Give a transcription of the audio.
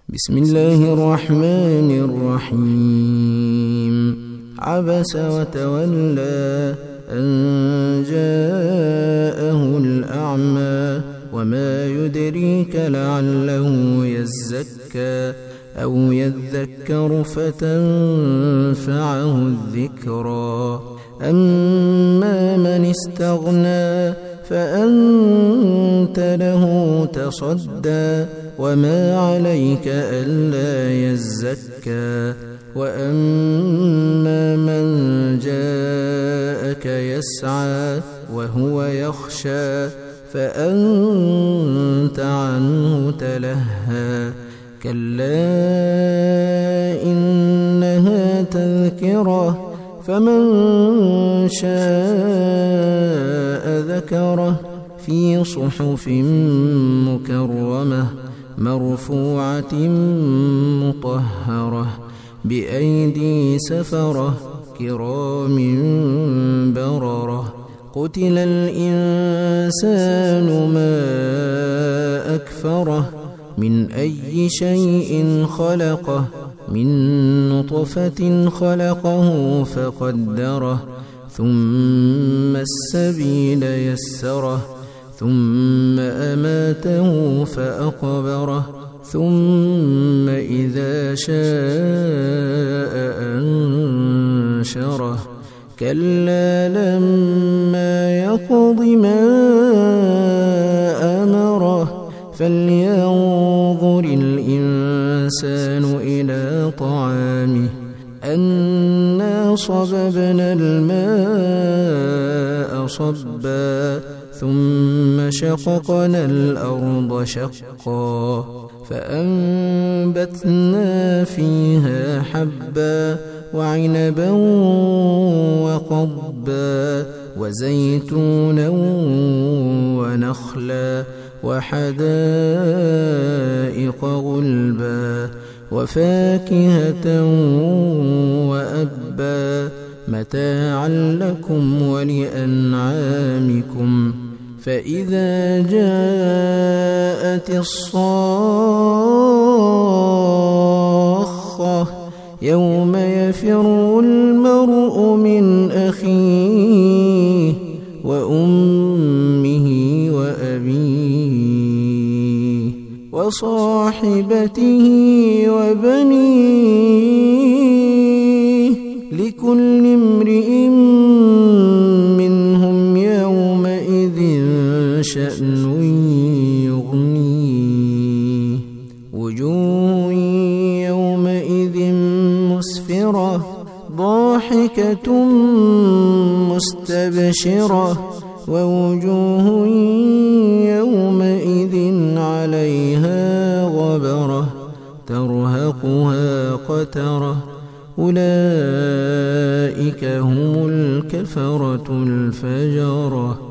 بسم الله الرحمن الرحيم عبس وتولى أن جاءه الأعمى وما يدريك لعله يزكى أو يذكر فتنفعه الذكرى أما من استغنى فأنت له تصدى وما عليك ألا يزكى وأما من جاءك يسعى وهو يخشى فأنت عنه تلهى كلا إنها تذكرة فمن شاء ذكره في صحف مكرمة مرفوعة مطهرة بأيدي سفرة كرام بررة قتل الإنسان ما أكفره من أي شيء خلقه من نطفة خلقه فقدره ثم السبيل يسره ثم أماته فأقبره ثم إذا شاء أنشره كلا لما يقض ما أمره فلينظر الإنسان إلى طعامه أنا صببنا الماء صبا ثم شققنا الأرض شقا فأنبتنا فيها حبا وعنبا وقضبا وزيتونا ونخلا وحدائق غلبا وفاكهة وأبا متاعا لكم ولأنعامكم فإذا جاءت الصاخة يوم يفر المرء من أخيه وأمه وأبيه وصاحبته وبنيه لكل امرئ منهم يومئذ شأن يغنيه وجوه يومئذ مسفرة ضاحكة مستبشرة ووجوه يومئذ عليها غبرة ترهقها قترة أولئك هم الكفرة الفجرة.